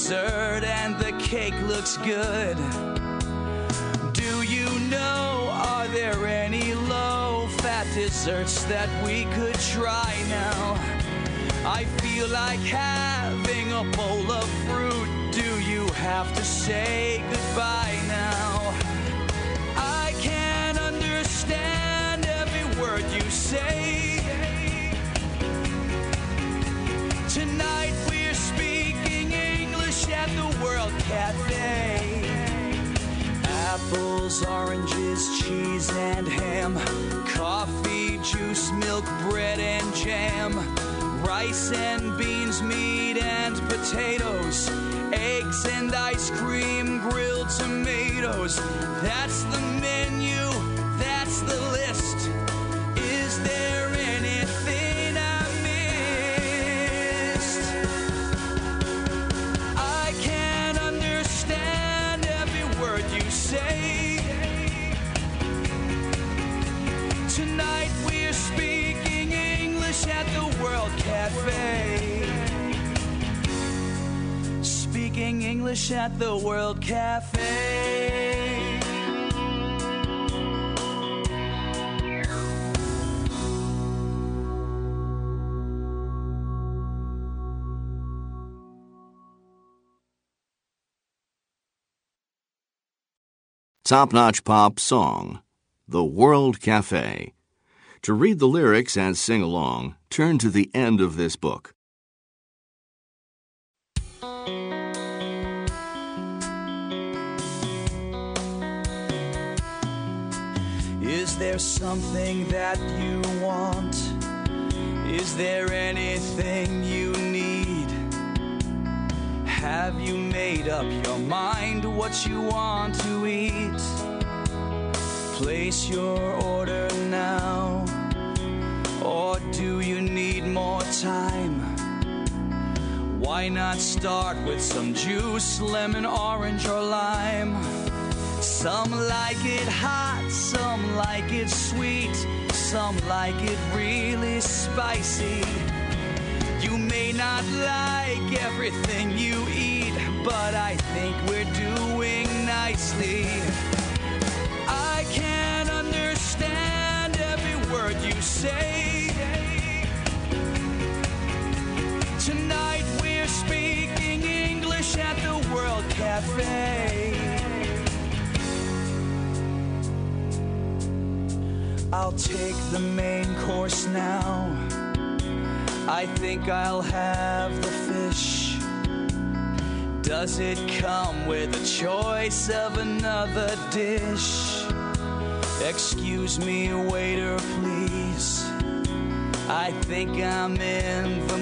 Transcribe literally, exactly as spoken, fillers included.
dessert and the cake looks good. Do you know, are there any low-fat desserts that we could try now? I feel like having a bowl of fruit. Do you have to say goodbye now? I can't understand every word you say. Tonight we're speaking English at the World Cafe. Apples, oranges, cheese and ham, coffee, juice, milk, bread and jam, rice and beans, meat and potatoes, eggs and ice cream, grilled tomatoes. That's the menu, that's the list. Is there anything I missed? I can't understand every word you say. Tonight we're speaking English at the World Cafe. Speaking English at the World Cafe. Top Notch Pop Song, The World Cafe. To read the lyrics and sing along, turn to the end of this book. Is there something that you want? Is there anything you need? Have you made up your mind what you want to eat? Place your order now, or do you need more time? Why not start with some juice, lemon, orange, or lime? Some like it hot, some like it sweet, some like it really spicy. You may not like everything you eat, but I think we're doing nicely. I can't understand every word you say. Tonight we're speaking English at the World Cafe. I'll take the main course now. I think I'll have the fish. Does it come with a choice of another dish? Excuse me, waiter, please. I think I'm in the